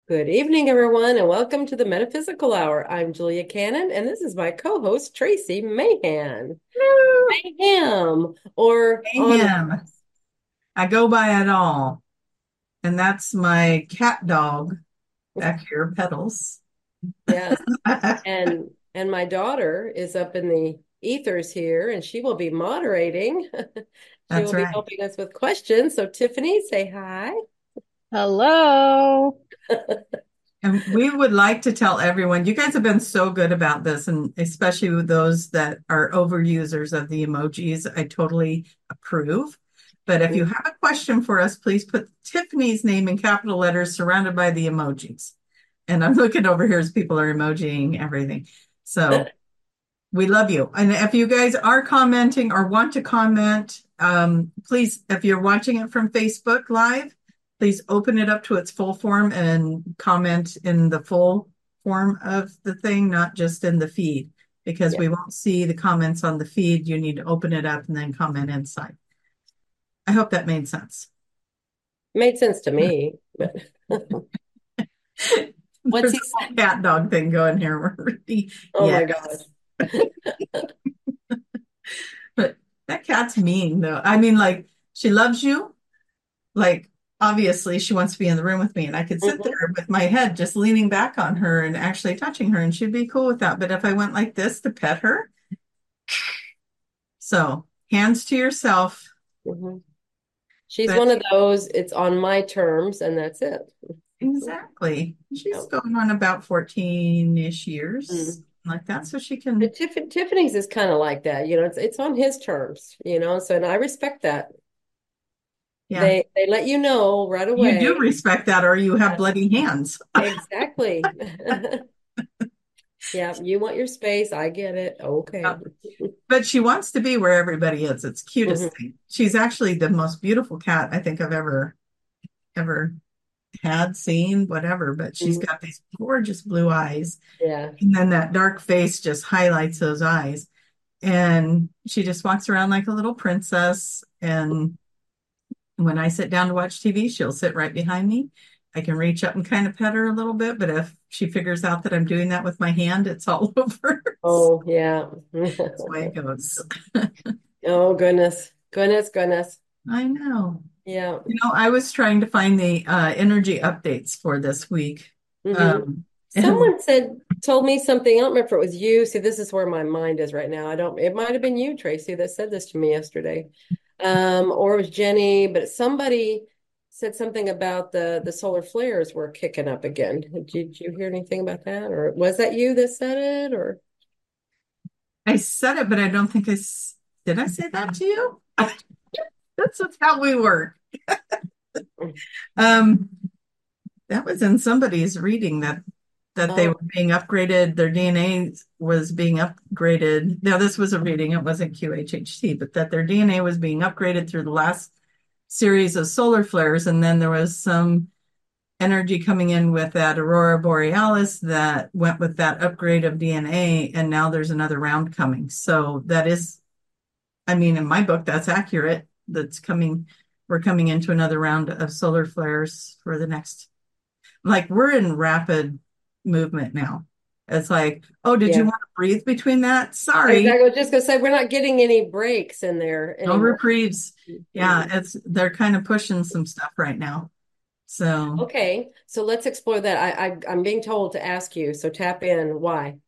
Good evening, everyone, and welcome to the Metaphysical Hour. I'm Julia Cannon, and this is my co-host, Tracy Mahan. Woo! Mayhem, or on. Mayhem. I go by it all. And that's my cat dog back here, Petals. Yes, That's and my daughter is up in the ethers here, and she will be moderating. She will be right. helping us with questions. So, Tiffany, say hi. Hello. And we would like to tell everyone, you guys have been so good about this, and especially with those that are overusers of the emojis. I totally approve. But if you have a question for us, please put Tiffany's name in capital letters surrounded by the emojis. And I'm looking over here as people are emojiing everything. So we love you. And if you guys are commenting or want to comment, please, if you're watching it from Facebook Live, please open it up to its full form and comment in the full form of the thing, not just in the feed, because Yeah, we won't see the comments on the feed. You need to open it up and then comment inside. I hope that made sense. made sense to me. But what's There's he a whole saying? cat dog thing going here. We're really, Oh my gosh. yes. But that cat's mean though. I mean, like she loves you. Like obviously she wants to be in the room with me, and I could sit Mhm. there with my head just leaning back on her and actually touching her, and she'd be cool with that. But if I went like this to pet her, so hands to yourself. Mhm. She's But one of those, it's on my terms, and that's it. exactly, she's Yeah. going on about 14-ish years Mm. like that, so she But can. Tiffany's is kind of like that, it's on his terms, so and I respect that. Yeah, They let you know right you do away. respect that, or you have Yes, bloody hands. exactly. Yeah, you want your space. I get it. Okay. But she wants to be where everybody is. It's the cutest Mhm, thing. She's actually the most beautiful cat I think I've ever had seen, whatever. But she's mhm. got these gorgeous blue eyes, Yeah. and then that dark face just highlights those eyes. And she just walks around like a little princess. And when I sit down to watch TV, she'll sit right behind me. I can reach up and kind of pet her a little bit, but if she figures out that I'm doing that with my hand, it's all over. Oh, yeah. That's the way it goes. Oh, goodness. Goodness, goodness. I know. Yeah. I was trying to find the energy updates for this week. Hmm. And Someone told me something. I don't remember if it was you. See, this is where my mind is right now. It might have been you, Tracy, that said this to me yesterday. Or it was Jenny, but somebody said something about the solar flares were kicking up again. Did you hear anything about that? Or was that you that said it? Or I said it, but I don't think did I say that to you? That's just how we work. Um, that was in somebody's reading that they oh, were being upgraded, their DNA was being upgraded. Now, this was a reading, it wasn't QHHT, but that their DNA was being upgraded through the last series of solar flares. And then there was some energy coming in with that aurora borealis that went with that upgrade of DNA. And now there's another round coming. So that is, I mean, in my book, that's accurate. That's coming. We're coming into another round of solar flares for the next, like, we're in rapid movement now. It's like, oh, did you yeah. want to breathe between that? Sorry, Exactly. I was just gonna say we're not getting any breaks in there no anymore. reprieves. Yeah, Mhm. they're kind of pushing some stuff right now. So, Okay, so let's explore that. I'm being told to ask you, so tap in. Why?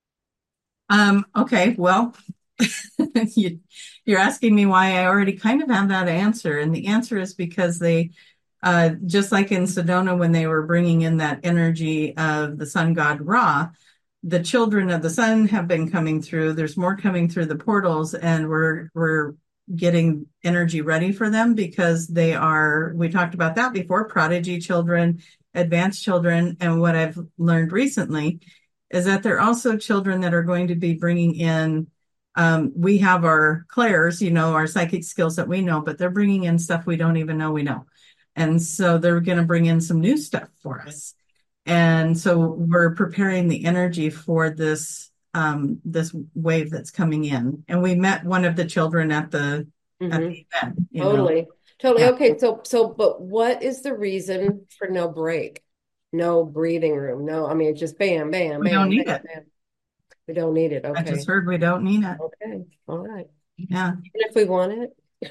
okay, well, you, you're asking me why. I already kind of have that answer. And the answer is because just like in Sedona, when they were bringing in that energy of the sun god Ra, the children of the sun have been coming through. There's more coming through the portals, and we're getting energy ready for them because they are, we talked about that before, prodigy children, advanced children. And what I've learned recently is that they're also children that are going to be bringing in, we have our clairs, our psychic skills that we know, but they're bringing in stuff we don't even know we know. And so they're going to bring in some new stuff for us. And so we're preparing the energy for this wave that's coming in. And we met one of the children at Hmm. the event. Totally. Totally. Yeah. Okay, but what is the reason for no break? no breathing room. No, I mean, it's just bam, bam, We don't bam, need bam, it. bam. We don't need it. I just Okay. heard we don't need it. Okay. All right. Yeah. Even if we want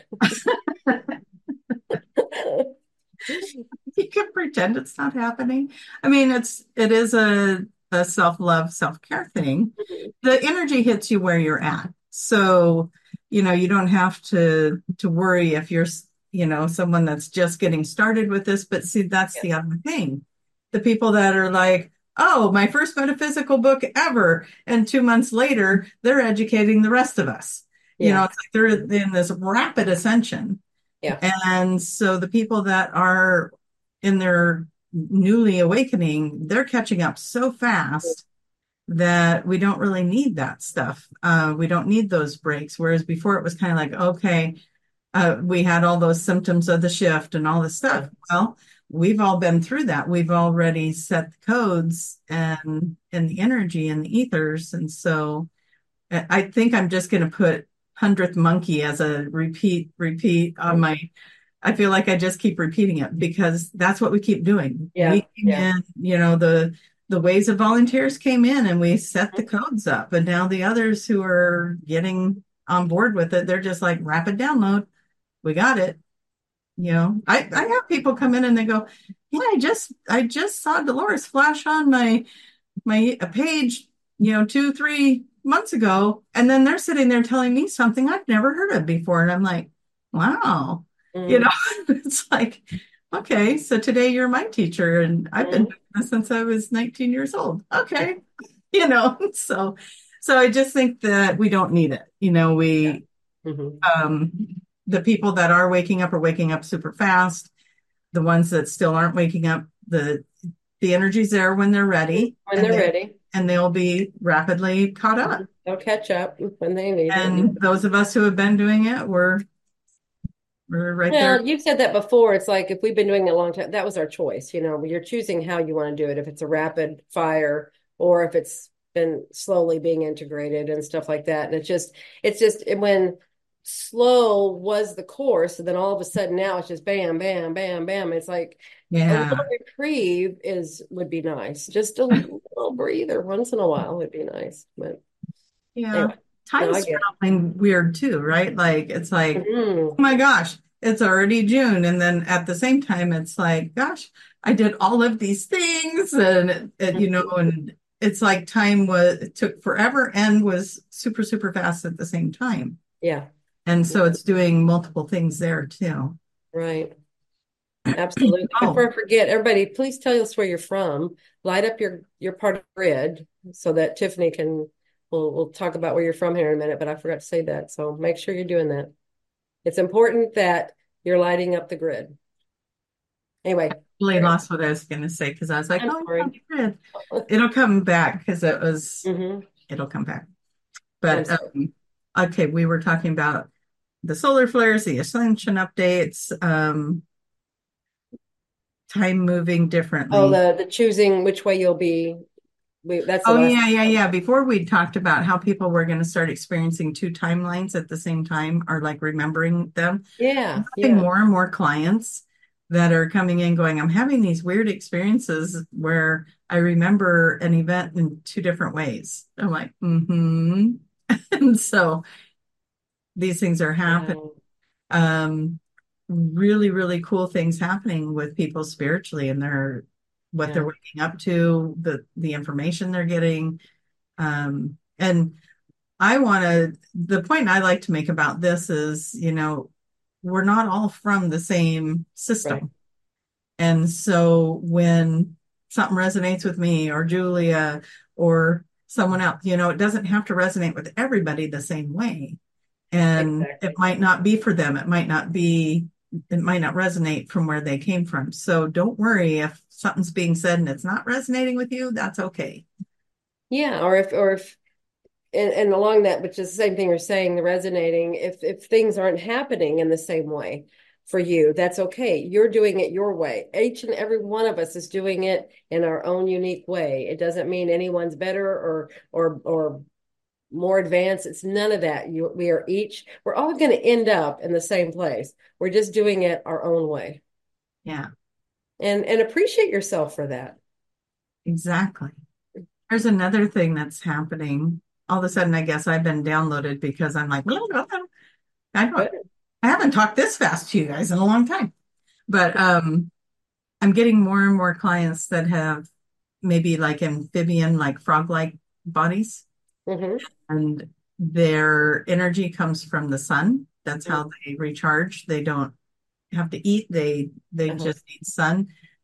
it. You can pretend it's not happening. I mean, it is a self-love, self-care thing. The energy hits you where you're at. So, you don't have to worry if you're, someone that's just getting started with this. But see, that's Yeah. the other thing. The people that are like, oh, my first metaphysical book ever. And 2 months later, they're educating the rest of us. Yeah. It's like they're in this rapid ascension. Yeah. And so the people that are in their newly awakening, they're catching up so fast that we don't really need that stuff. We don't need those breaks. Whereas before it was kind of like, okay, we had all those symptoms of the shift and all this Yeah. stuff. Well, we've all been through that. We've already set the codes and the energy and the ethers. And so I think I'm just going to put 100th monkey as a repeat on my. I feel like I just keep repeating it because that's what we keep doing. We Yeah. came Yeah. in, the waves of volunteers came in and we set the codes up. And now the others who are getting on board with it, they're just like rapid download. We got it. I have people come in and they go, yeah, I just saw Dolores flash on my page, 2, 3 months ago. And then they're sitting there telling me something I've never heard of before. And I'm like, wow, you know, Mm-hmm. it's like, okay, so today you're my teacher and I've been Mm-hmm. doing this since I was 19 years old. Okay. So I just think that we don't need it. Yeah. Mm-hmm. Um, the people that are waking up super fast. The ones that still aren't waking up, the energy's there when they're ready, When they're ready. and they'll be rapidly caught up. They'll catch up when they need it. And those of us who have been doing it, we're right there. Well, you've said that before. It's like if we've been doing it a long time, that was our choice. You're choosing how you want to do it, if it's a rapid fire or if it's been slowly being integrated and stuff like that. And it's just when slow was the course, and then all of a sudden now it's just bam, bam, bam, bam. It's like a little Yeah, reprieve would be nice. Just a little breather once in a while would be nice. But yeah. anyway, no, I Time's get traveling weird too, right? Like it's it. like, Mhm. oh my gosh, it's already June, and then at the same time, it's like, gosh, I did all of these things, and and it's like it took forever and was super, super fast at the same time. Yeah, And so it's doing multiple things there too. right. Absolutely. Oh, Before I forget, everybody, please tell us where you're from. Light up your part of the grid so that Tiffany can. We'll talk about where you're from here in a minute, but I forgot to say that. So make sure you're doing that. It's important that you're lighting up the grid. Anyway, really sorry. lost what I was going to say because I was like, I'm oh, yeah, sorry. good. It'll come back because Hmm. it'll come back. I'm But sorry. okay, we were talking about the solar flares, the ascension updates, time moving Oh, differently. the choosing which way you'll be. That's the Oh, last. yeah, yeah, yeah. Before we talked about how people were going to start experiencing two timelines at the same time or like remembering them. I'm Yeah, having yeah, more and more clients that are coming in going, I'm having these weird experiences where I remember an event in two different ways. I'm like, mm-hmm. And so these things are happening. yeah, Um, really, really cool things happening with people spiritually and what they're yeah, waking up to, the information they're getting. And the point I like to make about this is, we're not all from the same right. system. And so when something resonates with me or Julia or someone else, it doesn't have to resonate with everybody the same way. And it Exactly. might not be for them. It might not resonate from where they came from. So don't worry if something's being said and it's not resonating with you, that's okay. Yeah, or if and along that, which is the same thing you're saying, the resonating, if things aren't happening in the same way for you, that's okay. You're doing it your way. Each and every one of us is doing it in our own unique way. It doesn't mean anyone's better or more advanced. It's none of that. We're all going to end up in the same place. We're just doing it our own way. Yeah. And appreciate yourself for that. Exactly. There's another thing that's happening. All of a sudden, I guess I've been downloaded because I'm like, I don't, Good. I haven't talked this fast to you guys in a long time. But I'm getting more and more clients that have maybe like amphibian, like frog-like bodies, Mm-hmm. and their energy comes from the sun. That's how they recharge. They don't have to eat. They Uh-huh. just need sun.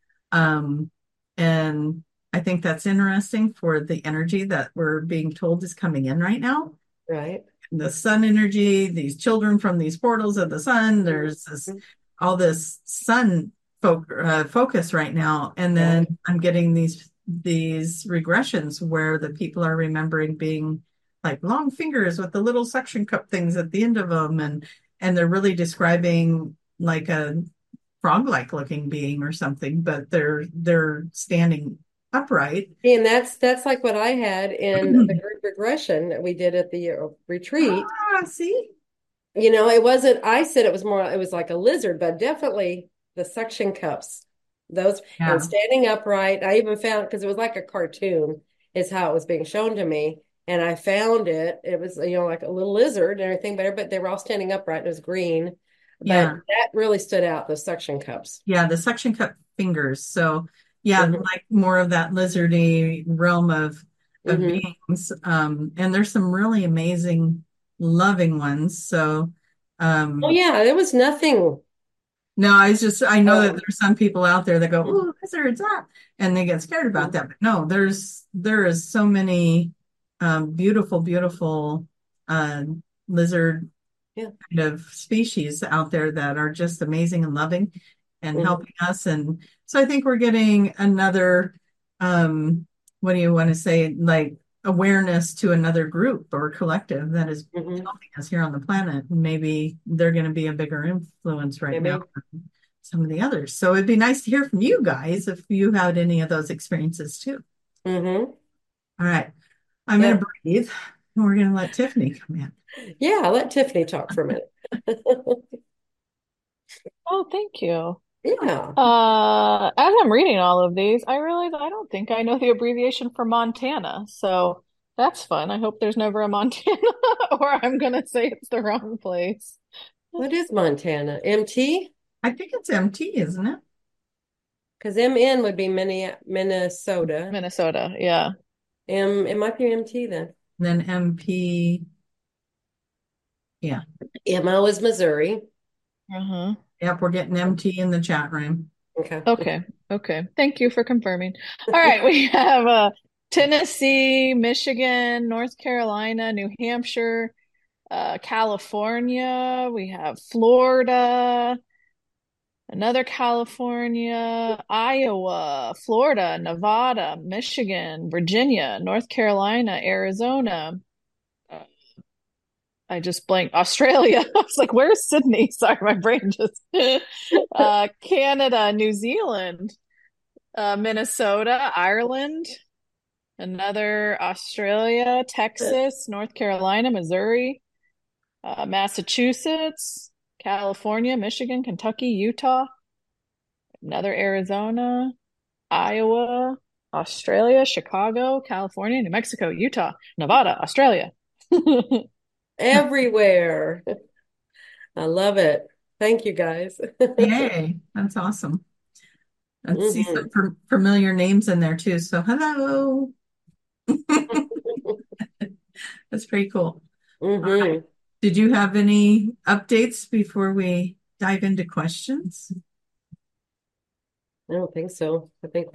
Um, and I think that's interesting for the energy that we're being told is coming in right now. Right. The sun energy, these children from these portals of the sun, there's this Mhm. all this sun focus right now. And Right. then I'm getting these regressions where the people are remembering being like long fingers with the little suction cup things at the end of them, and they're really describing like a frog-like looking being or something, but they're standing upright. And that's like what I had in the group regression that we did at the retreat. Ah, see? It wasn't, I said it was like a lizard, but definitely the suction cups, those, and Yeah. standing upright. I even found, because it was like a cartoon, is how it was being shown to me. And I found it. It was, like a little lizard and everything, but they were all standing upright. It was green. But Yeah. that really stood out, the suction cups. Yeah, the suction cup fingers. So yeah, Hmm. like more of that lizardy realm of Hmm. beings. And there's some really amazing, loving ones. So Oh, um yeah, there was nothing. no, I know that Oh, there's some people out there that go, mhm, oh, lizards up, and they get scared about mhm. that. But no, there is so many beautiful, beautiful uh lizard Yeah. kind of species out there that are just amazing and loving and Hmm. helping us. And so I think we're getting another, what do you want to say, like awareness to another group or collective that is Hmm. helping us here on the planet. And maybe they're going to be a bigger influence right now Maybe. than some of the others. So it'd be nice to hear from you guys if you had any of those experiences too. Hmm. All right. I'm going Yeah. to breathe and we're going to let Tiffany come in. Yeah, I'll let Tiffany talk for a minute. Oh, thank you. Yeah. As I'm reading all of these, I realize I don't think I know the abbreviation for Montana. So that's fun. I hope there's never a Montana, or I'm gonna say it's the wrong place. What is Montana? MT? I think it's MT, isn't it? Because MN would be Minnesota. Minnesota, yeah. It might be MT then. Then MP, yeah. MO is Missouri. Uh-huh. Yep, we're getting MT in the chat room. Okay. Okay, okay. Thank you for confirming. All right, we have Tennessee, Michigan, North Carolina, New Hampshire, California. We have Florida. Another California, Iowa, Florida, Nevada, Michigan, Virginia, North Carolina, Arizona. Uh, I just blanked. Australia. I was like, where's Sydney? Sorry, my brain just. Canada, New Zealand, Minnesota, Ireland, another Australia, Texas, North Carolina, Missouri, Massachusetts, California, Michigan, Kentucky, Utah, another Arizona. Iowa, Australia, Chicago, California, New Mexico, Utah, Nevada, Australia. Everywhere. I love it. Thank you guys. Yay, that's awesome. I see Hmm. some familiar names in there too. So hello. That's pretty cool. All right. Hmm. Did you have any updates before we dive into questions? I don't think so.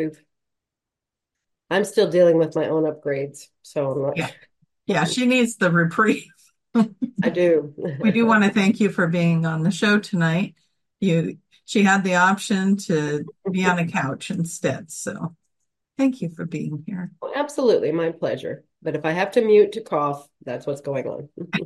I'm still dealing with my own upgrades, so I'm Yeah. not. Yeah, she needs the reprieve. I do. We do want to thank you for being on the show tonight. She had the option to be on a couch instead. So thank you for being here. Absolutely, my pleasure. But if I have to mute to cough, that's what's going on.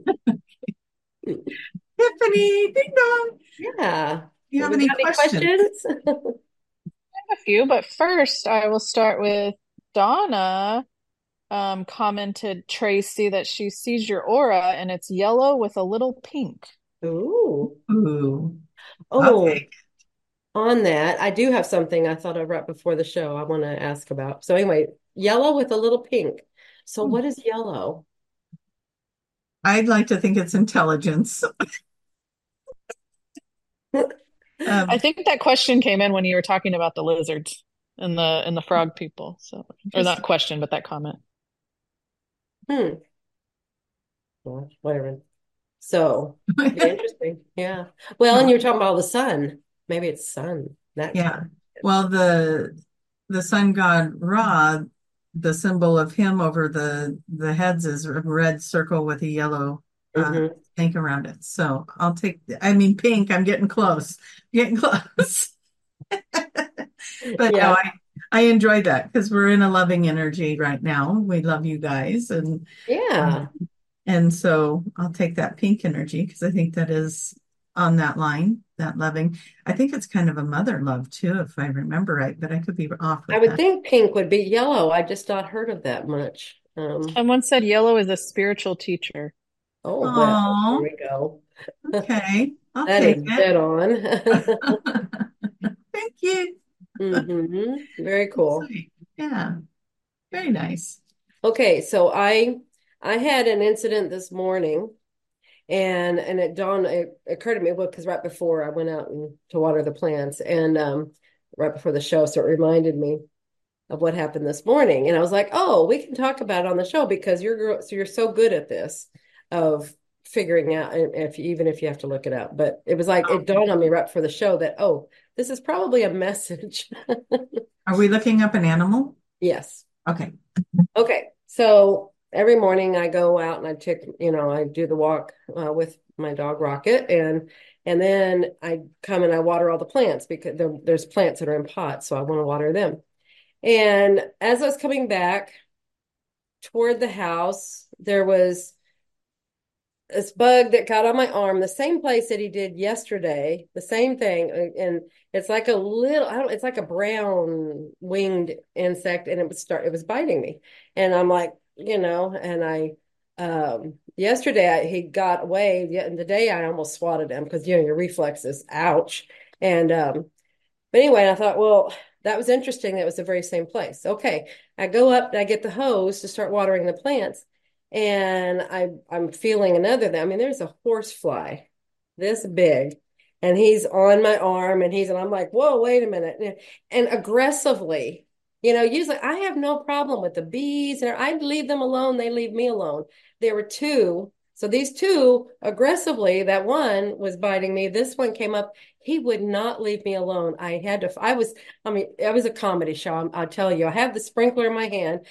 Tiffany, ding dong. Yeah. Do you Have have we any got any questions? questions? A few, but first I will start with Donna. Commented Tracy that she sees your aura and it's yellow with a little pink. Ooh. Ooh, I'll Oh, take. on that, I do have something I thought of right before the show I want to ask about. So anyway, yellow with a little pink. So what is yellow? I'd like to think it's intelligence. I Um, think that question came in when you were talking about the lizards and the frog people. So, or not Interesting. question, but that comment. Hmm. Well, whatever. So interesting. Yeah. Well, and you were talking about the sun. Maybe it's sun, that Yeah. color. Well, the sun god Ra, the symbol of him over the heads is a red circle with a yellow Hmm. snake around it. So I'll take, I mean, pink. I'm getting close, getting close. But no, Yeah. I enjoy that because we're in a loving energy right now. We love you guys, Yeah. and so I'll take that pink energy because I think that is on that line, that loving. I think it's kind of a mother love too, if I remember right, but I could be off I with would that. think pink would be yellow. I just not heard of that much. Someone said yellow is a spiritual teacher. Oh, well, there Oh, we go. okay. I'll That take is it. dead on. Thank you. Very cool. Sweet. Yeah, very nice. Okay, so I had an incident this morning and it occurred to me, well, because right before I went out to water the plants and right before the show, so it reminded me of what happened this morning. And I was like, oh, we can talk about it on the show because you're so good at this of figuring out if even if you have to look it up. But it was like it dawned on me right before the show that, oh, this is probably a message. Are we looking up an animal? Yes. Okay. Okay. So every morning I go out and I do the walk with my dog Rocket, and then I come and I water all the plants because there's plants that are in pots, so I want to water them. And as I was coming back toward the house, there was this bug that got on my arm, the same place that he did yesterday, the same thing. And it's like a little, I don't, it's like a brown winged insect, and it was biting me. And I'm like, and yesterday he got away. Yet in the day I almost swatted him because, your reflexes, ouch. And, but anyway, I thought, well, that was interesting. That was the very same place. Okay. I go up and I get the hose to start watering the plants. And I'm feeling another thing. I mean, there's a horse fly this big, and he's on my arm, and I'm like, whoa, wait a minute. And aggressively, usually I have no problem with the bees, and I'd leave them alone. They leave me alone. There were two. So these two aggressively, that one was biting me. This one came up. He would not leave me alone. I was a comedy show. I'll tell you, I have the sprinkler in my hand.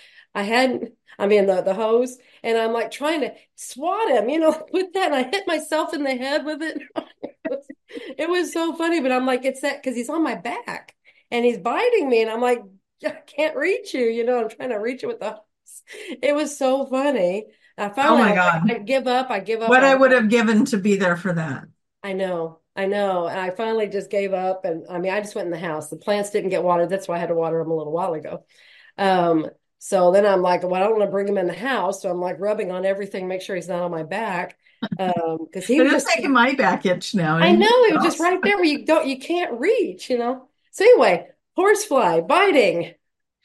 The hose, and I'm like trying to swat him, with that. And I hit myself in the head with it. It was so funny, but I'm like, it's that because he's on my back and he's biting me, and I'm like, I can't reach you, I'm trying to reach it with the hose. It was so funny. Oh I my was like, God. I give up. I give up. What I would have given to be there for that. I know. And I finally just gave up. And I mean, I just went in the house. The plants didn't get watered. That's why I had to water them a little while ago. Um, so then I'm like, well, I don't want to bring him in the house. So I'm like rubbing on everything, make sure he's not on my back. Because he It was is just, making my back itch now. I Anything know, it was just else? right there where you can't reach. So anyway, horsefly biting.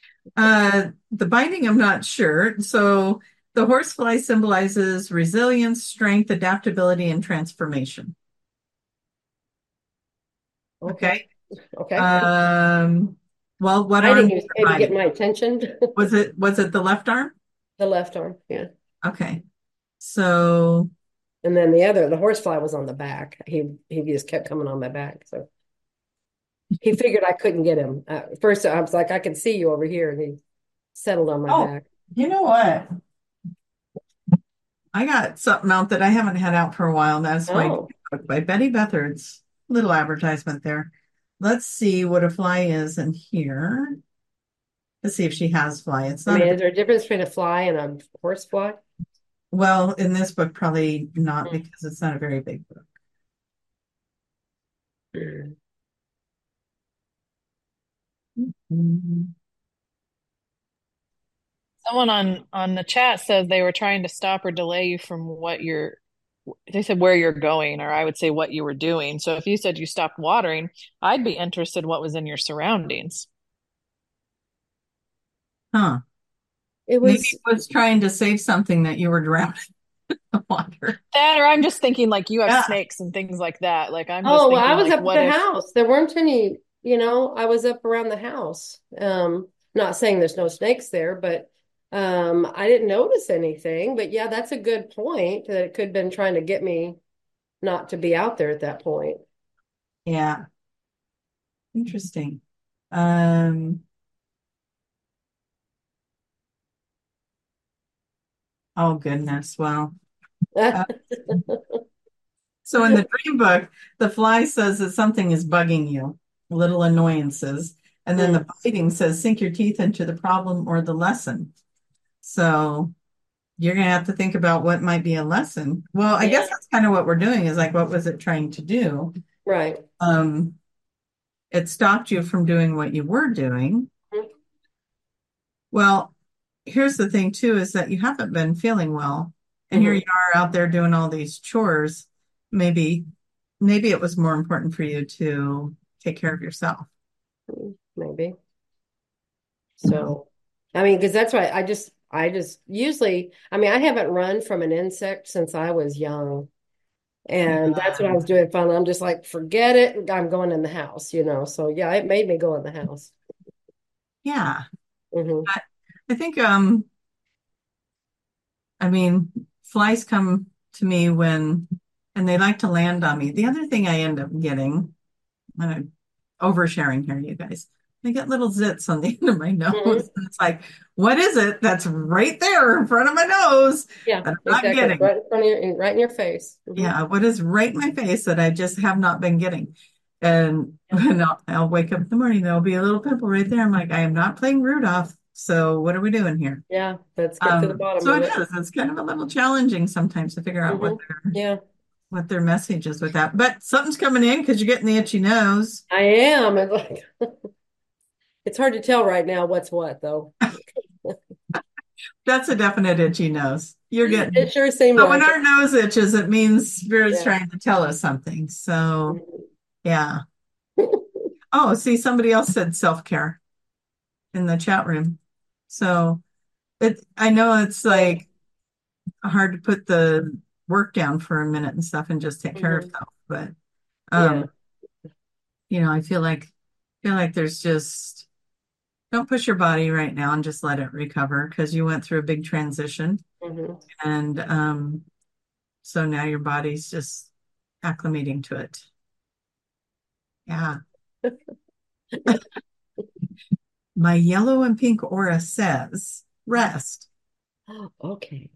The binding, I'm not sure. So the horsefly symbolizes resilience, strength, adaptability, and transformation. Okay. Okay. Okay. Um, well, what arm Biting is is it maybe get biting? my attention. Was it the left arm? The left arm. Yeah. Okay. So And then the horsefly was on the back. He just kept coming on my back. So he figured I couldn't get him. First, I was like, I can see you over here, and he settled on my oh, back. you know what? I got something out that I haven't had out for a while, and that's my Oh, book by Betty Bethards. Little advertisement there. Let's see what a fly is in here. Let's see if she has fly. It's I not a mean, big, is there a difference between a fly and a horsefly? well, in this book, probably not Hmm. because it's not a very big book. Mhm. Someone on the chat says they were trying to stop or delay you from what you're they said where you're going, or I would say what you were doing. So if you said you stopped watering, I'd be interested what was in your surroundings. Huh. It Maybe was, it was trying to save something that you were drowning in the water. That, or I'm just thinking like you have Yeah. snakes and things like that. Like I'm just oh, well, I thinking was like, up at what the if, house. There weren't any, I was up around the house. Not saying there's no snakes there, but I didn't notice anything. But yeah, that's a good point that it could have been trying to get me not to be out there at that point. Yeah. Interesting. Um, oh goodness. Well, uh, so in the dream book, the fly says that something is bugging you, little annoyances. And then Hmm, the biting says sink your teeth into the problem or the lesson. So you're going to have to think about what might be a lesson. Well, I yeah, guess that's kind of what we're doing is like, what was it trying to do? right. Um, it stopped you from doing what you were doing. Well, here's the thing too, is that you haven't been feeling well. And here Hmm. you are out there doing all these chores. Maybe, maybe it was more important for you to take care of yourself. Maybe. So, I mean, because that's why I just usually, I mean, I haven't run from an insect since I was young. And that's what I was doing finally. I'm just like, forget it. I'm going in the house. So yeah, it made me go in the house. Yeah. Hmm. I think, I mean, flies come to me and they like to land on me. The other thing I end up getting, I'm oversharing here, you guys. I get little zits on the end of my nose. Hmm. And it's like, what is it that's right there in front of my nose Yeah, that I'm not exactly. getting? Right in front of right in your face. Hmm. Yeah, what is right in my face that I just have not been getting? And Yeah. when I'll wake up in the morning, there'll be a little pimple right there. I'm like, I am not playing Rudolph. So what are we doing here? Yeah, let's get to the bottom So of it it. is. It's kind of a little challenging sometimes to figure out Hmm. Yeah, what their message is with that. But something's coming in because you're getting the itchy nose. I am. It's like it's hard to tell right now what's what though. That's a definite itchy nose. You're It getting. sure seemed So when like it. our nose itches, it means spirit's Yeah. trying to tell us something. So Mhm. yeah. Oh, see, somebody else said self-care in the chat room. So I know it's Oh, like hard to put the work down for a minute and stuff and just take care of mhm. stuff. But Yeah. um, I feel like there's just don't push your body right now and just let it recover because you went through a big transition Hmm. and so now your body's just acclimating to it. Yeah. My yellow and pink aura says rest Okay.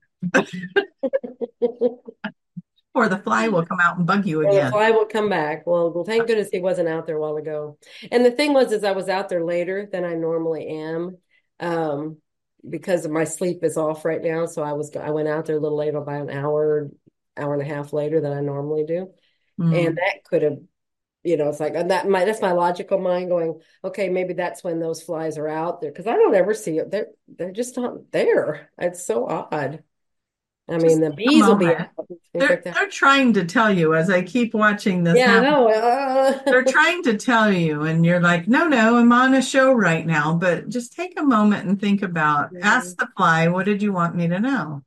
or the fly will come out and bug you Or the again. fly will come back. Well, thank goodness he wasn't out there a while ago. And the thing was, is I was out there later than I normally am, um, because my sleep is off right now. So I went out there a little later by an hour and a half later than I normally do. And Mm. that could have, it's like and that's my logical mind going, okay, maybe that's when those flies are out there because I don't ever see it. They're just not there. It's so odd. I mean, Just the take a bees will be moment. out, things They're like that. they're trying to tell you as I keep watching this Yeah, I happen. know. They're trying to tell you, and you're like, no, no, I'm on a show right now. But just take a moment and think about, ask the fly, what did you want me to know?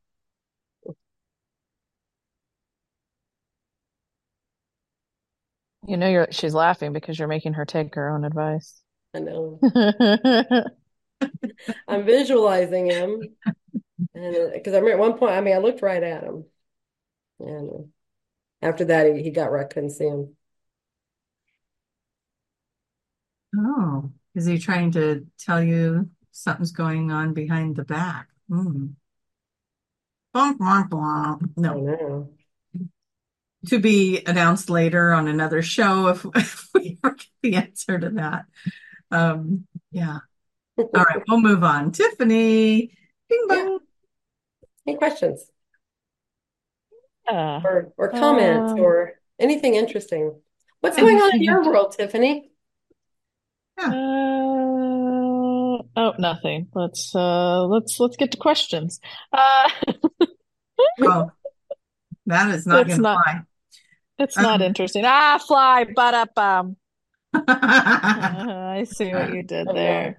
she's laughing because you're making her take her own advice. I know. I'm visualizing him, and because I remember at one point, I mean, I looked right at him, and after that, he got where I couldn't see him. Oh, is he trying to tell you something's going on behind the back? Hmm. Bum, bum, bum. I No, know. to be announced later on another show if, if we ever get the answer to that. Yeah. All right, we'll move on. Tiffany, bing Yeah. bong. Any questions Yeah. or comments Um, or anything interesting? What's going on in uh, your world, Tiffany? Yeah. oh, nothing. Let's get to questions. Uh, Oh. That is not It's going to not. fly. It's not interesting. Ah, fly, but up. Um, I see what you did Oh, no. there.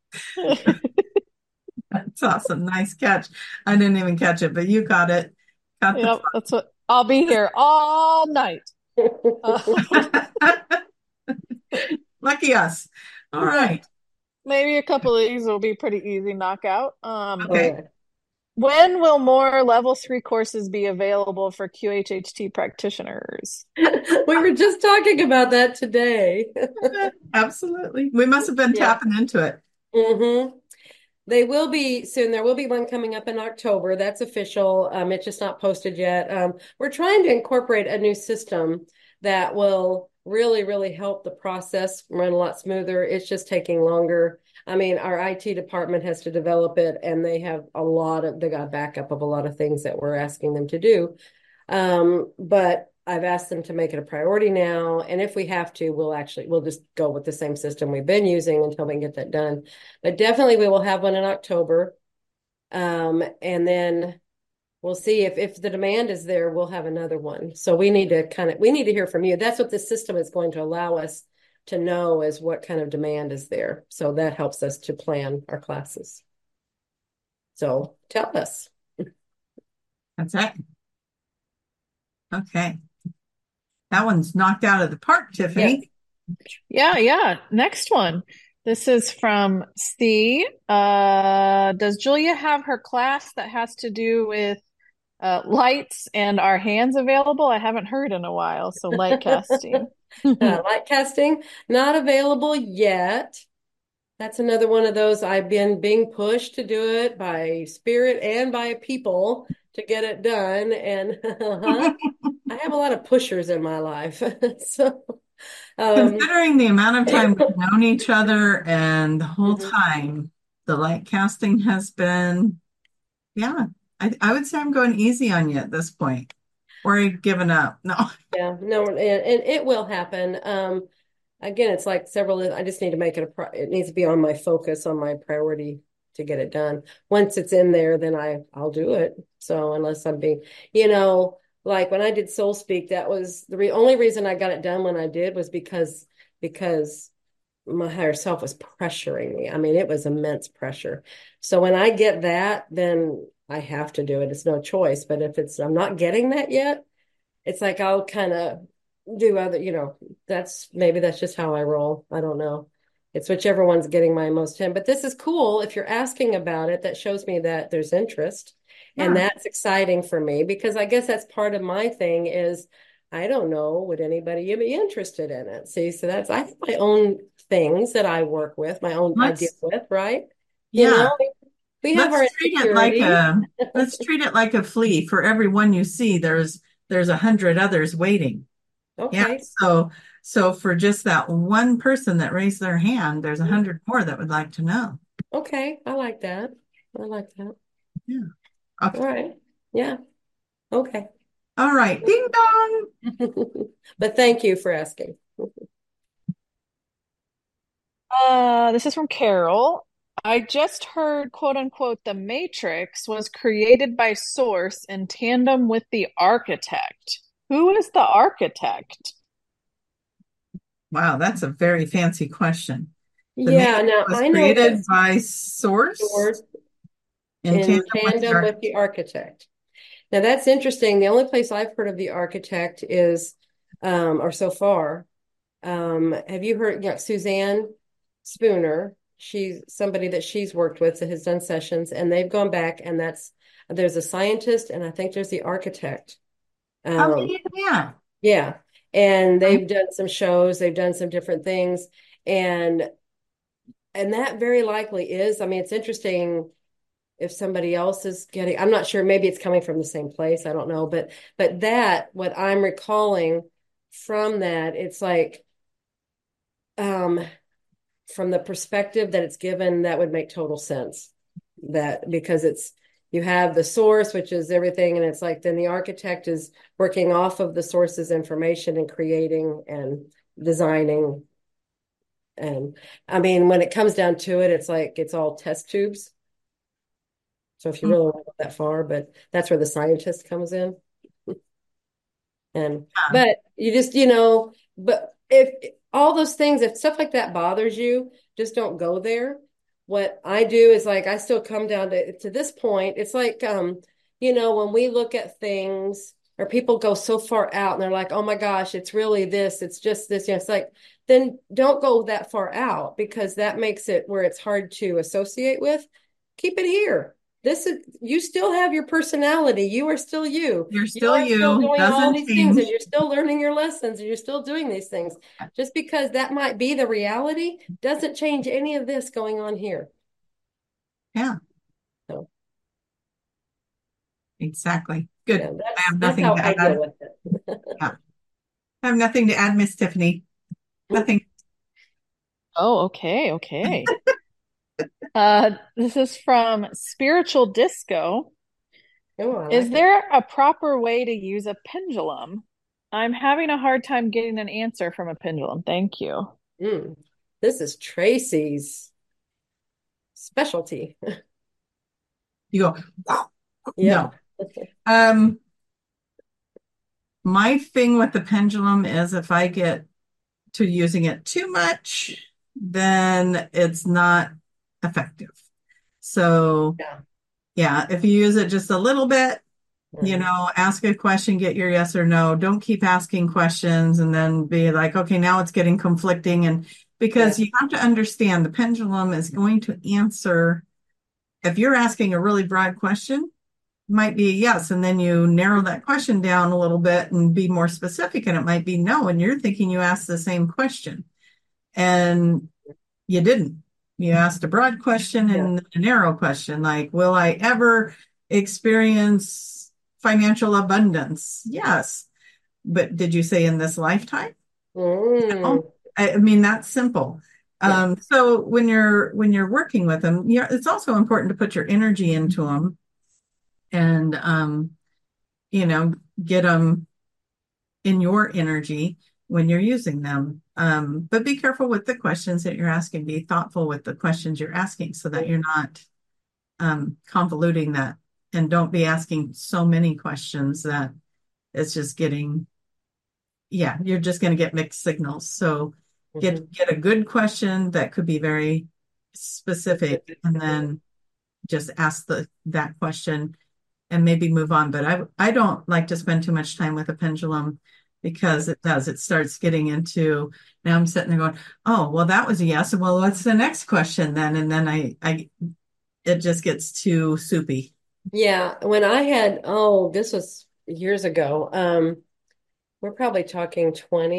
That's awesome. Nice catch. I didn't even catch it, but you caught it. Caught the Yep, that's what I'll be here all night. Uh, lucky us. All Yeah. right. maybe a couple of these will be pretty easy knockout. Oh, Okay. yeah. When will more level 3 courses be available for QHHT practitioners? We were just talking about that today. Absolutely. We must have been Yeah. tapping into it. Mm-hmm. They will be soon. There will be one coming up in October. That's official. It's just not posted yet. We're trying to incorporate a new system that will really, really help the process run a lot smoother. It's just taking longer. I mean, our IT department has to develop it, and they got backup of a lot of things that we're asking them to do. But I've asked them to make it a priority now. And if we have to, we'll just go with the same system we've been using until we can get that done. But definitely we will have one in October. And then we'll see if the demand is there, we'll have another one. So we need to hear from you. That's what this system is going to allow us to know is what kind of demand is there. So that helps us to plan our classes. So tell us. That's it. Okay. That one's knocked out of the park, Yes. Tiffany. Yeah. Next one. This is from C. Does Julia have her class that has to do with lights and our hands available? I haven't heard in a while, so light casting. Light casting, not available yet. That's another one of those I've been being pushed to do it by spirit and by people to get it done. And I have a lot of pushers in my life. So, um, Considering the amount of time we've known each other and the whole mhm. time the light casting has been, yeah, I would say I'm going easy on you at this point. Or you've given up. No. Yeah, no, and it will happen. Again, it's like I just need to make it needs to be on my focus, on my priority to get it done. Once it's in there, then I'll do it. So unless I'm being, like when I did Soul Speak, that was the only reason I got it done when I did was because my higher self was pressuring me. I mean, it was immense pressure. So when I get that, then I have to do it. It's no choice. But if I'm not getting that yet, it's like I'll kind of do other, that's just how I roll. I don't know. It's whichever one's getting my most in. But this is cool. If you're asking about it, that shows me that there's interest. And Yeah. that's exciting for me because I guess that's part of my thing is I don't know, would anybody be interested in it? See, so I have my own things that I work with, my own I deal Let's, with, right? You yeah, know, we have our insecurities. let's treat it like a flea. For every one you see, there's 100 others waiting. Yeah. Okay. So for just that one person that raised their hand, there's 100 more that would like to know. Okay. I like that. I like that. Yeah. All Okay. right. Yeah. Okay. All right. Ding dong. But thank you for asking. This is from Carol. I just heard, quote unquote, the Matrix was created by Source in tandem with the architect. Who is the architect? Wow, that's a very fancy question. The Yeah, Matrix now was I know created that by Source Source in in tandem with the tandem with the architect. Now that's interesting. The only place I've heard of the architect is, or so far, have you heard, Suzanne Spooner? She's somebody that she's worked with that has done sessions, and they've gone back, and there's a scientist, and I think there's the architect. Oh, Um, yeah. yeah, and they've done some shows, they've done some different things, and that very likely is. I mean, it's interesting if somebody else is getting. I'm not sure. Maybe it's coming from the same place. I don't know, but what I'm recalling from that, it's like um from the perspective that it's given, that would make total sense. That because you have the source, which is everything, and it's like then the architect is working off of the source's information and creating and designing. And I mean, when it comes down to it, it's like it's all test tubes. So if you Mm. really want to go that far, but that's where the scientist comes in. And Yeah. but you just, but if all those things, if stuff like that bothers you, just don't go there. What I do is like I still come down to this point. It's like when we look at things or people go so far out and they're like, oh my gosh, it's really this, it's just this, it's like, then don't go that far out because that makes it where it's hard to associate with. Keep it here. This is you still have your personality. You are still you. You're You still are still you, doing all doesn't these things and change. you're still learning your lessons and you're still doing these things. Just because that might be the reality doesn't change any of this going on here. Yeah, So exactly. Good. yeah, I that's have that's nothing how to I deal add. with it. Yeah. I have nothing to add, Miss Tiffany. Nothing. Oh, okay, okay. This is from Spiritual Disco. Oh, I Is like it. there a proper way to use a pendulum? I'm having a hard time getting an answer from a pendulum. Thank you. Mm. This is Tracy's specialty. You go, "Wow." Yeah. No. Um, my thing with the pendulum is if I get to using it too much, then it's not effective. So, Yeah. yeah, if you use it just a little bit, Mhm. ask a question, get your yes or no. Don't keep asking questions and then be like, okay, now it's getting conflicting. And because Yeah. you have to understand the pendulum is going to answer, if you're asking a really broad question, might be a yes. And then you narrow that question down a little bit and be more specific, and it might be no. And you're thinking you asked the same question and you didn't. You asked a broad question Yeah. and a narrow question, like, will I ever experience financial abundance? Yes. But did you say in this lifetime? Mm. No. I mean, that's simple. Yeah. So when you're working with them, it's also important to put your energy into them and you know, get them in your energy when you're using them. But be careful with the questions that you're asking. Be thoughtful with the questions you're asking so that you're not convoluting that. And don't be asking so many questions that it's just getting, yeah, you're just going to get mixed signals. So Mhm. get a good question that could be very specific, Specific. and Mhm. then just ask that question and maybe move on. But I don't like to spend too much time with a pendulum because it starts getting into, now I'm sitting there going, oh, well, that was a yes. Well, what's the next question then? And then I it just gets too soupy. Yeah, when I had, oh, this was years ago. We're probably talking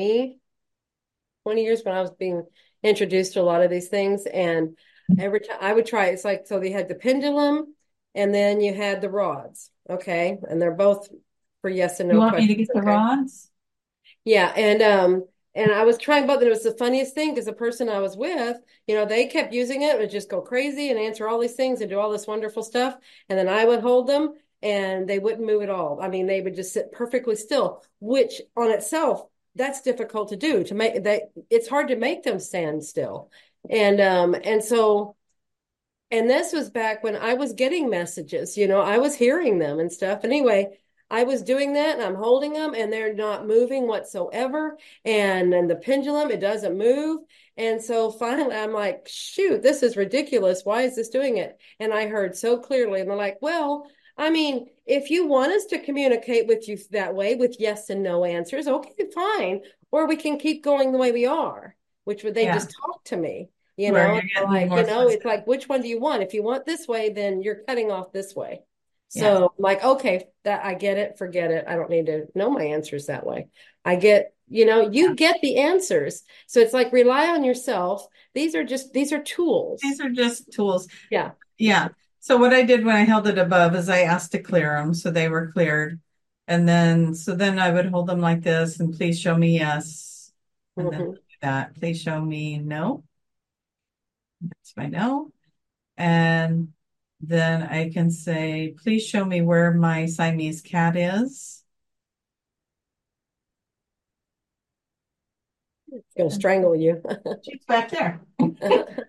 20 years when I was being introduced to a lot of these things. And every time I would try, it's like, so they had the pendulum and then you had the rods. Okay. And they're both for yes and You no want me to questions. get the Okay. rods? Yeah, and I was trying both, and it was the funniest thing because the person I was with, they kept using it, would just go crazy and answer all these things and do all this wonderful stuff. And then I would hold them and they wouldn't move at all. I mean, they would just sit perfectly still, which on itself, that's difficult to do to make that it's hard to make them stand still. And this was back when I was getting messages, I was hearing them and stuff. Anyway, I was doing that and I'm holding them and they're not moving whatsoever. And then the pendulum, it doesn't move. And so finally I'm like, shoot, this is ridiculous. Why is this doing it? And I heard so clearly, and they're like, well, I mean, if you want us to communicate with you that way with yes and no answers, okay, fine. Or we can keep going the way we are, which would they Yeah, just talk to me. where you're getting Like, more it's specific. like, which one do you want? If you want this way, then you're cutting off this way. Yeah, So I'm like, okay, that I get it, forget it. I don't need to know my answers that way. I get, you get the answers. So it's like rely on yourself. These are tools. these are just tools. Yeah. Yeah. So what I did when I held it above is I asked to clear them, so they were cleared. And then I would hold them like this and please show me yes. And then Hmm. do that. Please show me no. That's my no. And then I can say, please show me where my Siamese cat is. It's gonna strangle you. She's back there.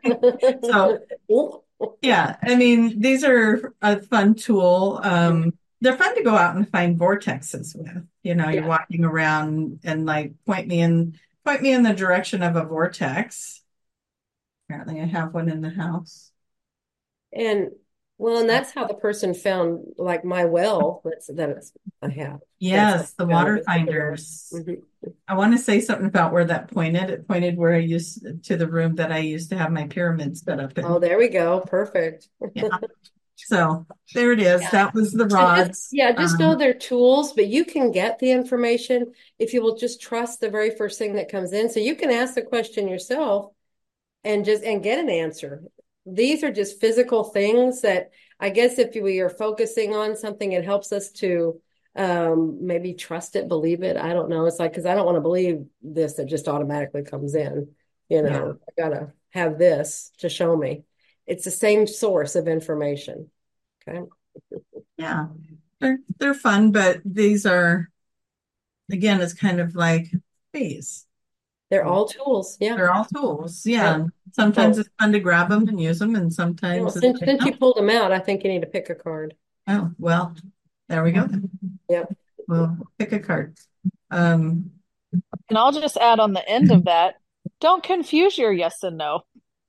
So yeah, I mean, these are a fun tool. they're fun to go out and find vortexes with. You're Yeah. walking around and like point me in the direction of a vortex. Apparently I have one in the house. And well, and that's how the person found like my well I have. That's how Yes, the I found water it. finders. Mhm. I want to say something about where that pointed. It pointed where I used to the room that I used to have my pyramids set up Oh, in. there we go. Perfect. Yeah. So there it is. Yeah. That was the So just rods. yeah, just know they're tools, but you can get the information if you will just trust the very first thing that comes in. So you can ask the question yourself and get an answer. These are just physical things that I guess if we are focusing on something, it helps us to maybe trust it, believe it. I don't know. It's like because I don't want to believe this that just automatically comes in. Yeah. I gotta have this to show me. It's the same source of information. Okay. Yeah. They're fun, but these are, again, it's kind of like these. They're all tools. Yeah. They're all tools. Yeah. Yeah. Sometimes So, it's fun to grab them and use them, and sometimes it's like, since you oh, pulled them out, I think you need to pick a card. oh, well, there we go. Yep. We'll pick a card. Um, And I'll just add on the end of that, don't confuse your yes and no.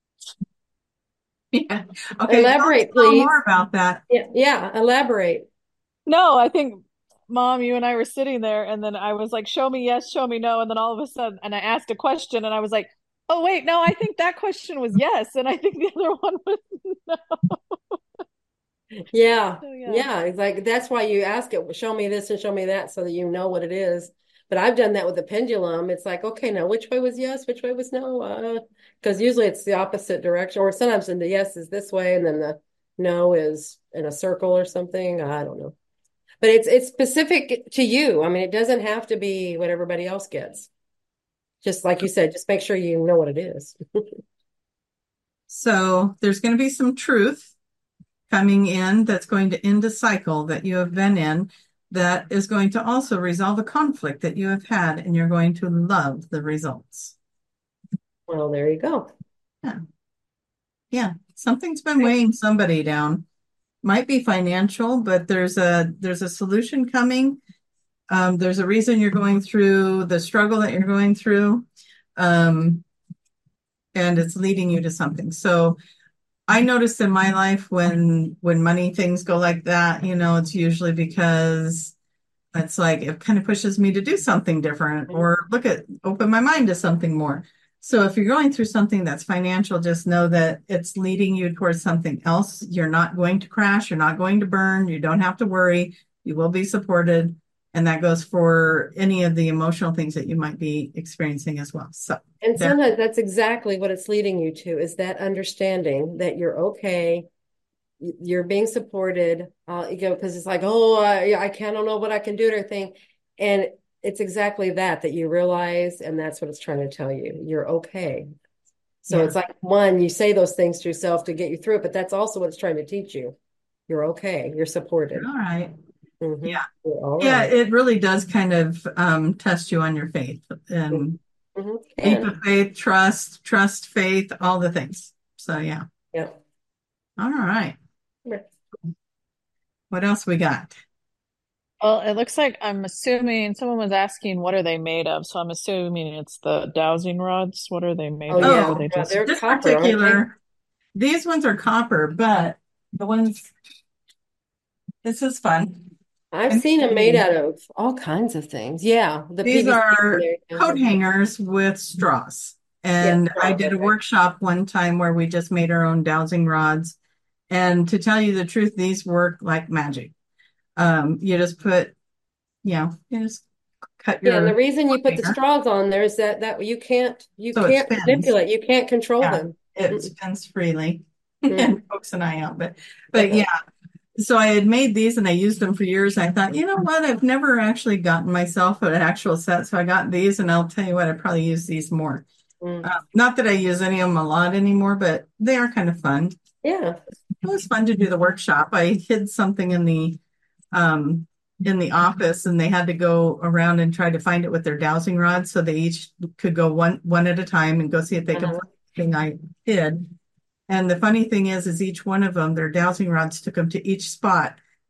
yeah. Okay. Tell us Elaborate, a little more please. about that. Yeah. Yeah. Elaborate. No, I think Mom, you and I were sitting there, and then I was like, show me yes, show me no. And then all of a sudden, and I asked a question, and I was like, oh, wait, no, I think that question was yes. And I think the other one was no. Yeah. So, yeah. Yeah. It's like that's why you ask it, show me this and show me that so that you know what it is. But I've done that with the pendulum. It's like, okay, now which way was yes, which way was no? Because usually it's the opposite direction, or sometimes the yes is this way and then the no is in a circle or something. I don't know. But it's specific to you. I mean, it doesn't have to be what everybody else gets. Just like you said, just make sure you know what it is. So there's going to be some truth coming in that's going to end a cycle that you have been in that is going to also resolve a conflict that you have had, and you're going to love the results. Well, there you go. Yeah. Yeah. Something's been weighing somebody down. Might be financial, but there's a solution coming. There's a reason you're going through the struggle that you're going through. And it's leading you to something. So I noticed in my life when money things go like that, it's usually because it's like it kind of pushes me to do something different or open my mind to something more. So if you're going through something that's financial, just know that it's leading you towards something else. You're not going to crash. You're not going to burn. You don't have to worry. You will be supported. And that goes for any of the emotional things that you might be experiencing as well. So, And sometimes that's exactly what it's leading you to is that understanding that you're okay, you're being supported, because it's like, oh, I can't, I don't know what I can do or thing. And it's exactly that you realize, and that's what it's trying to tell you. You're okay. So it's like, one, you say those things to yourself to get you through it, but that's also what it's trying to teach you. You're okay. You're supported. All right. Mm-hmm. Yeah. All Yeah, right. it really does kind of test you on your faith and Mm-hmm. leap of faith, trust, faith, all the things. So yeah. Yeah. All right. What else we got? Well, it looks like I'm assuming someone was asking what are they made of, so I'm assuming it's the dowsing rods. What are they made Oh, of? yeah. Are they just They're This copper, aren't they? particular, these ones are copper, but the ones, this is fun. I've And seen them made out of all kinds of things. Yeah, the these PVC are there. coat hangers with straws. Yes, And I did a okay. workshop one time where we just made our own dowsing rods. And to tell you the truth, these work like magic. You just put, you just cut Yeah, and the your reation you put the hanger. straws on there is that you So it can't spins. manipulate, you can't control Yeah, them. it spins freely Mm-mm. and pokes an eye out. But yeah, so I had made these and I used them for years. I thought, you know what? I've never actually gotten myself an actual set. So I got these and I'll tell you what, I probably use these more. Not that I use any of them a lot anymore, but they are kind of fun. Yeah. It was fun to do the workshop. I hid something in the office and they had to go around and try to find it with their dowsing rods. So they each could go one at a time and go see if they could find the thing I hid. And the funny thing is each one of them, their dowsing rods took them to each spot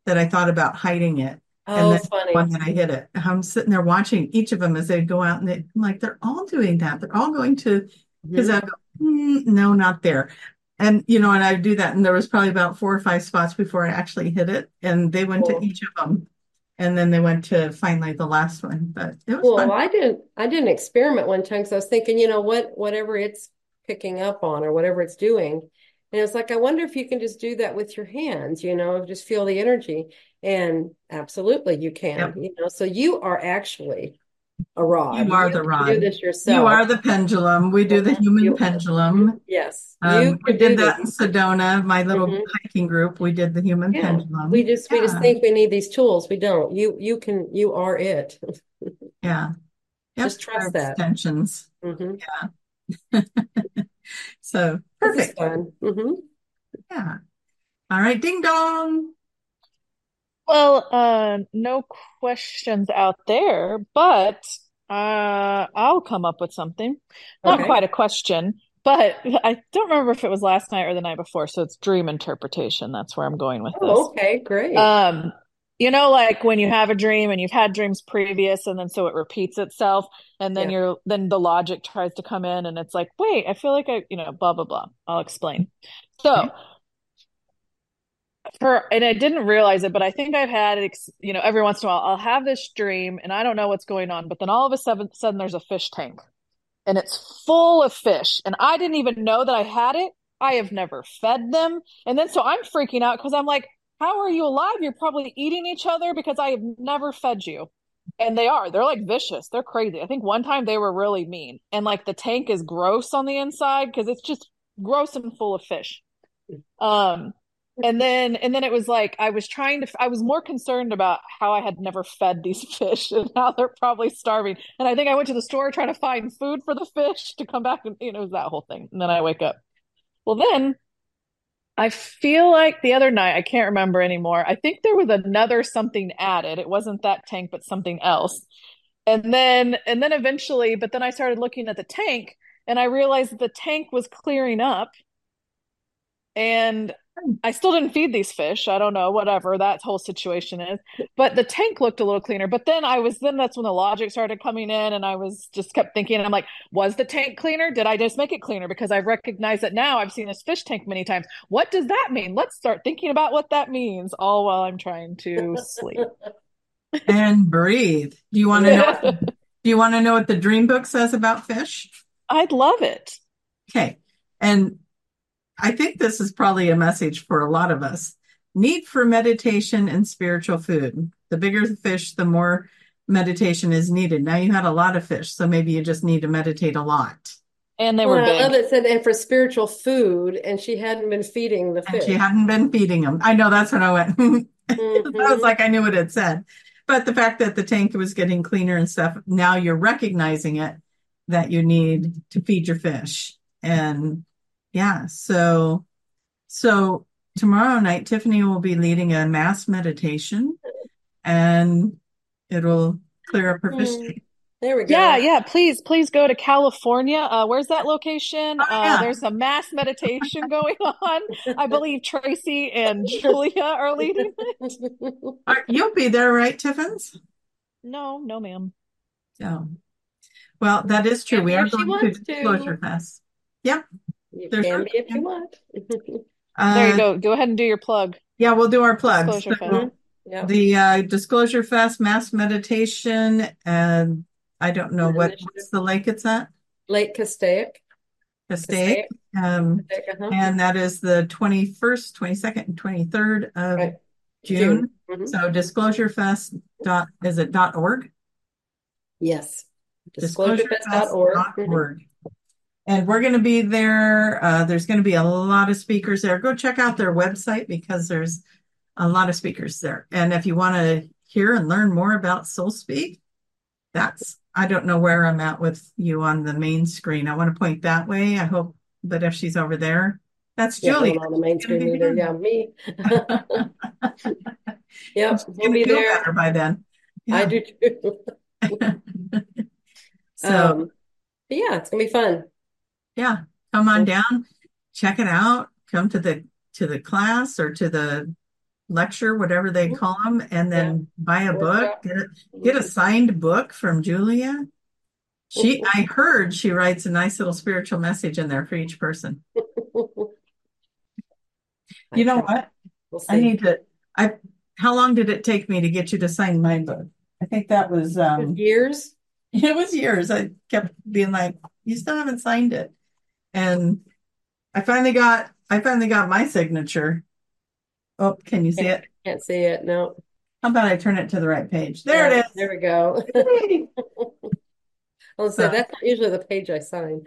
that I thought about hiding it. And Oh, then one funny. that I hid it. I'm sitting there watching each of them as they go out, and I'm like, they're all doing that. They're all going to, because I Hmm. go, no, not there. And, and I do that. And there was probably about 4 or 5 spots before I actually hit it. And they went to Cool. each of them. And then they went to finally the last one. But it was Well, fun. I did an experiment one time because I was thinking, whatever it's picking up on or whatever it's doing. And it's like, I wonder if you can just do that with your hands, just feel the energy. And absolutely you can, Yep. so you are actually a You rod. are You the can do rod. this You yourself. are the pendulum. We do the Uh-huh. human You, mhm. pendulum. Yes, you We could did do that in this. Sedona, my little Hmm. hiking group. We did the human Yeah. We pendulum. just we just Yeah. think we need these tools. We don't. You are it. Yeah. Yep. Just They're trust that. extensions. Hmm. Yeah. So This is perfect. fun. Hmm. Yeah. All right. Ding dong. Well, no questions out there, but I'll come up with something. Not Okay. quite a question, but I don't remember if it was last night or the night before, so it's dream interpretation. That's where I'm going with Oh, this. okay, great. Um, like when you have a dream and you've had dreams previous, and then so it repeats itself, and then Yeah. then the logic tries to come in, and it's like, wait, I feel like blah blah blah. I'll explain. So Okay. and I didn't realize it, but I think I've had it, every once in a while, I'll have this dream and I don't know what's going on, but then all of a sudden there's a fish tank and it's full of fish. And I didn't even know that I had it. I have never fed them. And then so I'm freaking out because I'm like, how are you alive? You're probably eating each other because I have never fed you. And they're like vicious. They're crazy. I think one time they were really mean. And like the tank is gross on the inside because it's just gross and full of fish. Um, and then it was like I was more concerned about how I had never fed these fish and how they're probably starving. And I think I went to the store trying to find food for the fish to come back and it was that whole thing. And then I wake up. Well, then I feel like the other night, I can't remember anymore. I think there was another something added. It wasn't that tank, but something else. And then eventually, but then I started looking at the tank and I realized that the tank was clearing up and I still didn't feed these fish. I don't know, whatever that whole situation is. But the tank looked a little cleaner. But then that's when the logic started coming in, and I was just kept thinking, I'm like, was the tank cleaner? Did I just make it cleaner? Because I've recognized that now I've seen this fish tank many times. What does that mean? Let's start thinking about what that means, all while I'm trying to sleep. And breathe. Do you want to know? Do you want to know what the dream book says about fish? I'd love it. Okay. And I think this is probably a message for a lot of us. Need for meditation and spiritual food. The bigger the fish, the more meditation is needed. Now you had a lot of fish, so maybe you just need to meditate a lot. And they Well, were I love big. it said, and for spiritual food, and she hadn't been feeding the And she fish. hadn't been feeding them. I know that's when I went. I was Hmm. like, I knew what it said. But the fact that the tank was getting cleaner and stuff, now you're recognizing it that you need to feed your fish. And yeah, so tomorrow night, Tiffany will be leading a mass meditation and it'll clear up her fish tank. There we Yeah, go. yeah. Please go to California. Where's that location? Oh yeah. There's a mass meditation going on. I believe Tracy and Julia are leading it. You'll be there, right, Tiffins? No, no, ma'am. Yeah. Well, that is true. Can We be are if she going to wants Disclosure to. Fest. Yep. You There's can no, be if you want. There you uh, go. Go ahead and do your plug. yeah, we'll do our plugs. Disclosure Fest. Mhm. Yep. The Disclosure Fest mass meditation, and I don't know Initiative. what's the lake it's at, Lake Castaic. Castaic, Castaic. um, Castaic, uh-huh. and that is the 21st, 22nd, and 23rd of Right. June. June. Hmm. So disclosurefest is it .org? Yes. Disclosurefest.org. Hmm. Disclosurefest.org. And we're going to be there. There's going to be a lot of speakers there. Go check out their website because there's a lot of speakers there. And if you want to hear and learn more about Soul Speak, I don't know where I'm at with you on the main screen. I want to point that way. I hope that if she's over there, that's Yeah, Julie. I'm on the main She's going screen to be either. there. Yeah, me. She's Yep, we'll going to be feel there. better by then. I Yeah. do too. So, But yeah, it's gonna be fun. yeah, come on down, check it out. Come to the class or to the lecture, whatever they call them, and Yeah. then buy a book, Workshop. get a signed book from Julia. I heard she writes a nice little spiritual message in there for each person. I You know can. what? We'll I see. need to, I, how long did it take me to get you to sign my book? I think that was, Years. it was years. I kept being like, you still haven't signed it. And I finally got my signature. Oh, can you see it? Can't see it. No. How about I turn it to the right page? There Yeah, it there we go. is. I'll say So, that's not usually the page I sign.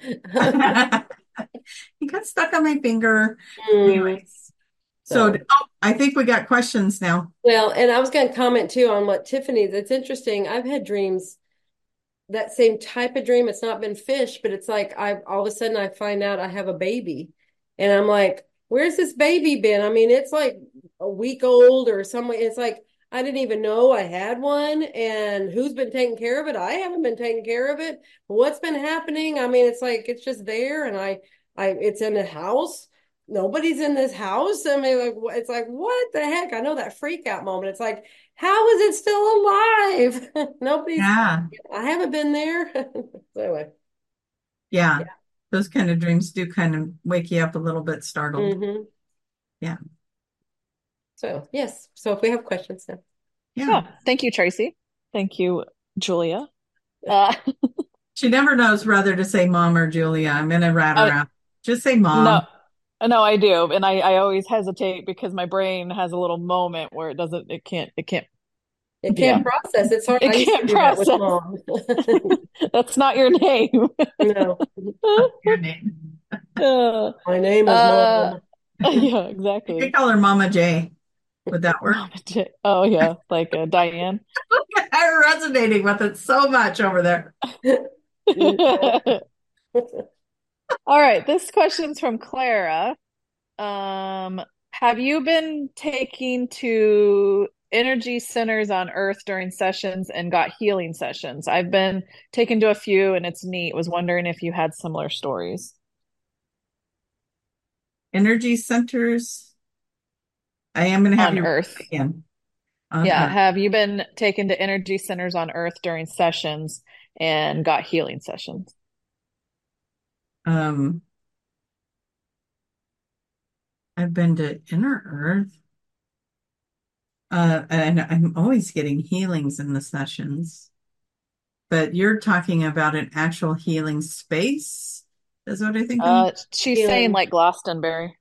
it got stuck on my finger. Mm, Anyways, so so, I think we got questions now. well, and I was going to comment too on what Tiffany, that's interesting. I've had dreams, that same type of dream. It's not been fish, but it's like I all of a sudden I find out I have a baby. And I'm like, where's this baby been? I mean, it's like a week old or somewhere. It's like I didn't even know I had one. And who's been taking care of it? I haven't been taking care of it. What's been happening? I mean, it's like it's just there, and it's in the house. Nobody's in this house. I mean, like it's like what the heck? I know that freak out moment. It's like, how is it still alive? Nobody's Yeah. I haven't been there. So anyway, Yeah. yeah. Those kind of dreams do kind of wake you up a little bit startled. Hmm. Yeah. So yes. So if we have questions now. Yeah. Oh, thank you, Tracy. Thank you, Julia. Uh, She never knows whether to say mom or Julia. I'm going to rat her I, out. Just say no, mom. no, I do, and I always hesitate because my brain has a little moment where it can't, It can't yeah, process. It's hard. it I used to can't do that with process. mom. That's not your name. No. Your name. Uh, My name is uh, mom. yeah, You could exactly. call her Mama J. Would that work? Mama J. Oh yeah, like Diane. I'm resonating with it so much over there. No. All right, this question's from Clara. Have you been taking to energy centers on Earth during sessions and got healing sessions? I've been taken to a few and it's neat. Was wondering if you had similar stories Energy centers. I am going to have on you Earth. again on Yeah, Earth. have you been taken to energy centers on Earth during sessions and got healing sessions? Um, I've been to Inner Earth. And I'm always getting healings in the sessions. But you're talking about an actual healing space, is what I think. She's saying Healing. like Glastonbury.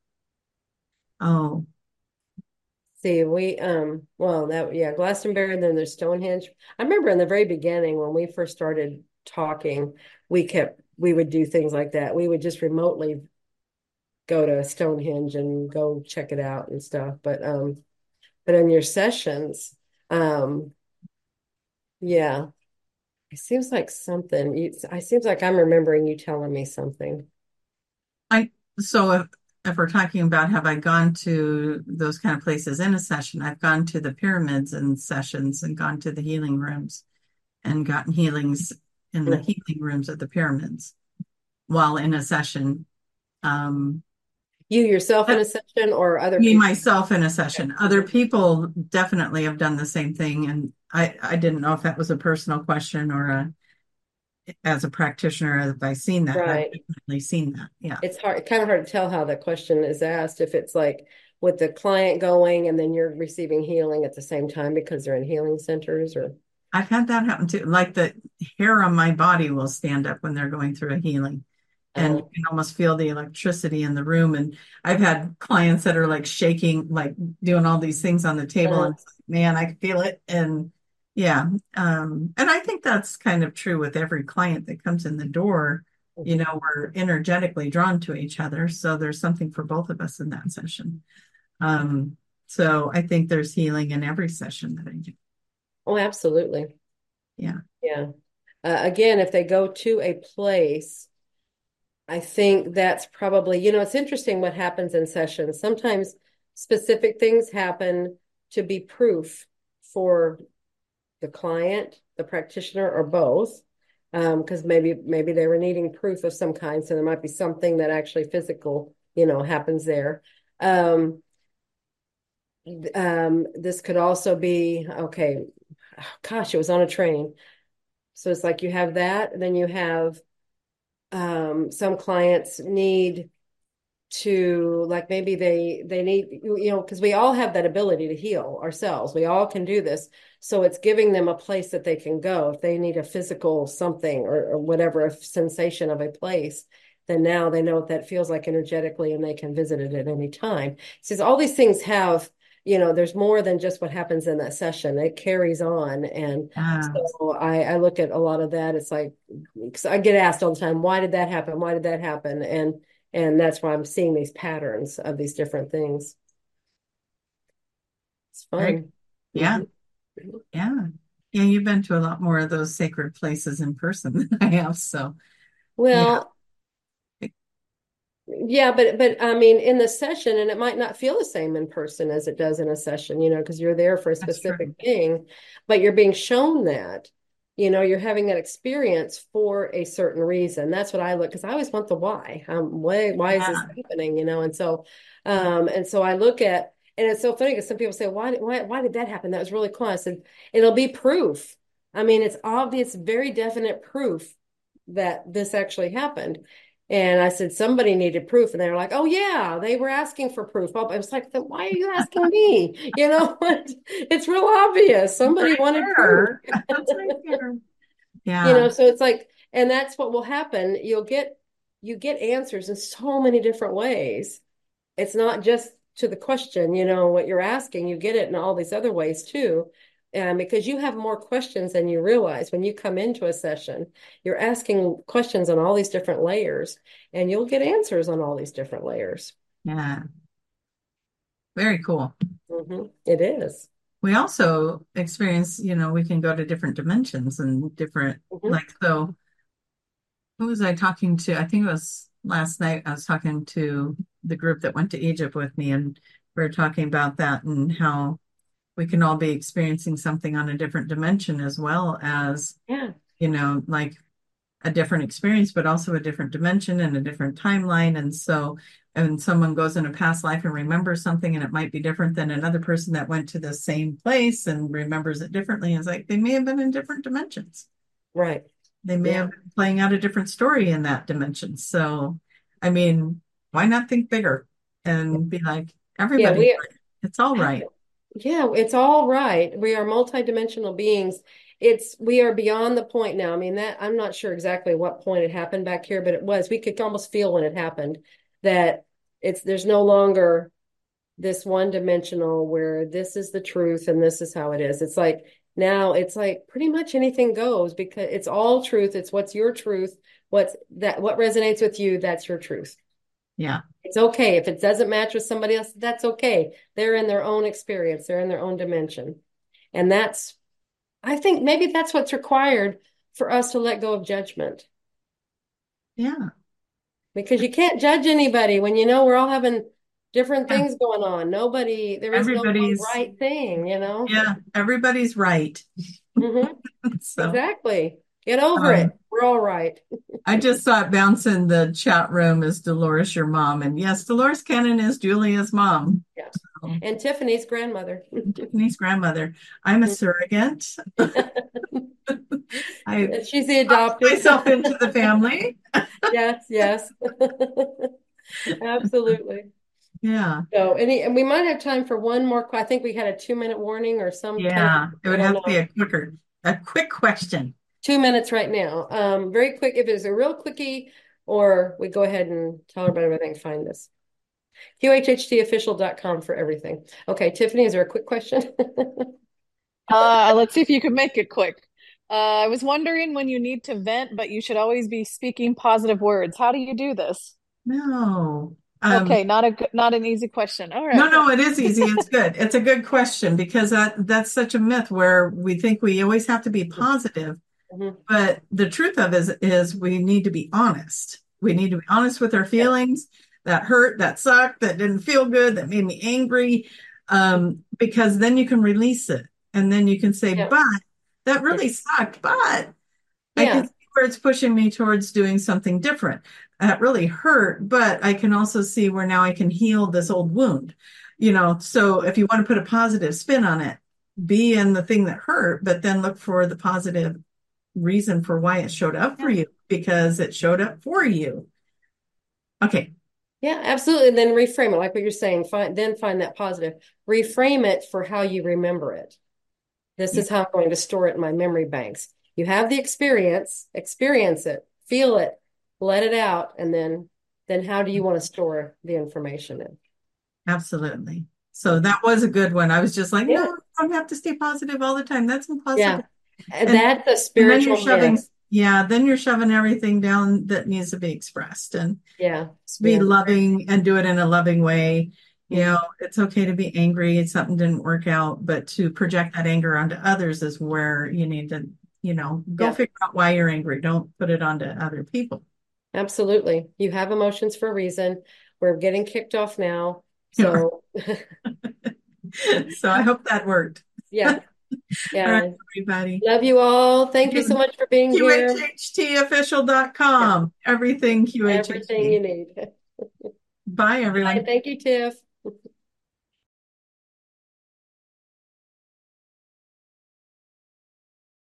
Oh, See, well, that, yeah, Glastonbury, and then there's Stonehenge. I remember in the very beginning when we first started talking, we would do things like that. We would just remotely go to Stonehenge and go check it out and stuff. But in your sessions, um, yeah, it seems like it seems like I'm remembering you telling me something. I so if we're talking about have I gone to those kind of places in a session, I've gone to the pyramids in sessions and gone to the healing rooms and gotten healings in the healing rooms at the pyramids while in a session. Um, You yourself in a session or other Me people? myself in a session. Other people definitely have done the same thing, and I didn't know if that was a personal question or as a practitioner have I seen that? I've Right. definitely seen that. Yeah. It's kind of hard to tell how the question is asked if it's like with the client going and then you're receiving healing at the same time because they're in healing centers or I've had that happen too. Like the hair on my body will stand up when they're going through a healing. And uh, you can almost feel the electricity in the room. And I've had clients that are like shaking, like doing all these things on the table, uh, and man, I can feel it. And yeah, and I think that's kind of true with every client that comes in the door. You mhm. know, we're energetically drawn to each other, so there's something for both of us in that session. So I think there's healing in every session that I do. Oh, absolutely. Yeah. Yeah. Again, if they go to a place, I think that's probably, it's interesting what happens in sessions. Sometimes specific things happen to be proof for the client, the practitioner, or both. Because maybe they were needing proof of some kind, so there might be something that actually physical, happens there. Um, This could also be, okay, gosh, it was on a train. So it's like you have that, and then you have some clients need to, like, maybe they need, because we all have that ability to heal ourselves. We all can do this. So it's giving them a place that they can go. If they need a physical something, or whatever, a sensation of a place, then now they know what that feels like energetically, and they can visit it at any time. Says all these things have, there's more than just what happens in that session. It carries on. And Yes. so I look at a lot of that. It's like, 'cause I get asked all the time, why did that happen? Why did that happen? And that's why I'm seeing these patterns of these different things. It's Very, fun. yeah. Hmm. Yeah. Yeah. You've been to a lot more of those sacred places in person than I have. So yeah. Well, yeah, but I mean, in the session, and it might not feel the same in person as it does in a session, because you're there for a That's specific true. thing, but you're being shown that, you're having that experience for a certain reason. That's what I look, because I always want the why. Why is this Yeah. happening? And so I look at, and it's so funny because some people say, why did that happen? That was really cool. I said, it'll be proof. I mean, it's obvious, very definite proof that this actually happened. And I said, somebody needed proof. And they were like, oh, yeah, they were asking for proof. I was like, then why are you asking me? It's real obvious. Somebody Right wanted proof. there. That's right there. Yeah. So it's like, and that's what will happen. You get answers in so many different ways. It's not just to the question, what you're asking, you get it in all these other ways too. Because you have more questions than you realize when you come into a session. You're asking questions on all these different layers, and you'll get answers on all these different layers. Yeah. Very cool. It is. We also experience, we can go to different dimensions and different, Hmm. like, so who was I talking to? I think it was last night. I was talking to the group that went to Egypt with me, and we were talking about that and how we can all be experiencing something on a different dimension as well as, Yeah. like a different experience, but also a different dimension and a different timeline. And so, and someone goes in a past life and remembers something, and it might be different than another person that went to the same place and remembers it differently. It's like they may have been in different dimensions. Right. They may Yeah. have been playing out a different story in that dimension. So, I mean, why not think bigger and be like, Yeah. everybody, it's all right. Yeah, it's all right. We are multidimensional beings. We are beyond the point now. I mean, that I'm not sure exactly what point it happened back here, but it was. We could almost feel when it happened that there's no longer this one dimensional where this is the truth and this is how it is. It's like now it's like pretty much anything goes because it's all truth. It's what's your truth, what resonates with you, that's your truth. Yeah. It's okay. If it doesn't match with somebody else, that's okay. They're in their own experience, they're in their own dimension. And I think maybe that's what's required for us to let go of judgment. Yeah. Because you can't judge anybody when we're all having different Yeah. things going on. There is no one Everybody's, right thing. yeah, everybody's right. Hmm. So, Exactly. Get over it. um, We're all right. I just saw it bounce in the chat room. Is Dolores your mom? And yes, Dolores Cannon is Julia's mom. Yeah. So, And Tiffany's grandmother. Tiffany's grandmother. I'm a surrogate. I She's the opt adopted. myself into the family. Yes, yes. Absolutely. Yeah. So, and we might have time for one more. I think we had a 2-minute warning or some kind of, Yeah. It I would don't have to be know, a quick question. 2 minutes right now. Very quick. If it's a real quickie, or we go ahead and tell everybody where they can find this. QHHTofficial.com for everything. Okay, Tiffany, is there a quick question? Let's see if you can make it quick. I was wondering when you need to vent, but you should always be speaking positive words. How do you do this? No. Okay, not an easy question. All No, right. no, it is easy. It's good. It's a good question because that's such a myth where we think we always have to be positive. Mhm. But the truth of it is we need to be honest. We need to be honest with our Yeah, feelings that hurt, that sucked, that didn't feel good, that made me angry. Because then you can release it. And then you can say, yeah, but that really sucked, but I can yeah, see where it's pushing me towards doing something different. That really hurt, but I can also see where now I can heal this old wound. So if you want to put a positive spin on it, be in the thing that hurt, but then look for the positive reason for why it showed up for Yeah. you, because it showed up for you. Okay. Yeah, absolutely. And then reframe it, like what you're saying. Find that positive. Reframe it for how you remember it. This Yeah, is how I'm going to store it in my memory banks. You have the experience it, feel it, let it out, and then how do you want to store the information in? absolutely. So that was a good one. I was just like, no, Yeah. you don't have to stay positive all the time. That's Yeah. impossible. And And that's a and then you're spiritual shoving, myth. yeah, then you're shoving everything down that needs to be expressed, and Yeah. just be Yeah. loving and do it in a loving way. Mhm. It's okay to be angry if something didn't work out, but to project that anger onto others is where you need to, go Yeah. figure out why you're angry. Don't put it onto other people. Absolutely. You have emotions for a reason. We're getting kicked off now. You know, So, so I hope that worked. yeah. All right, Yeah. everybody. Love you all. Thank you so much for being here. Yeah. QHHTofficial.com. Everything Everything you QHHT. need. Bye, Bye. everyone. Thank you, Tiff.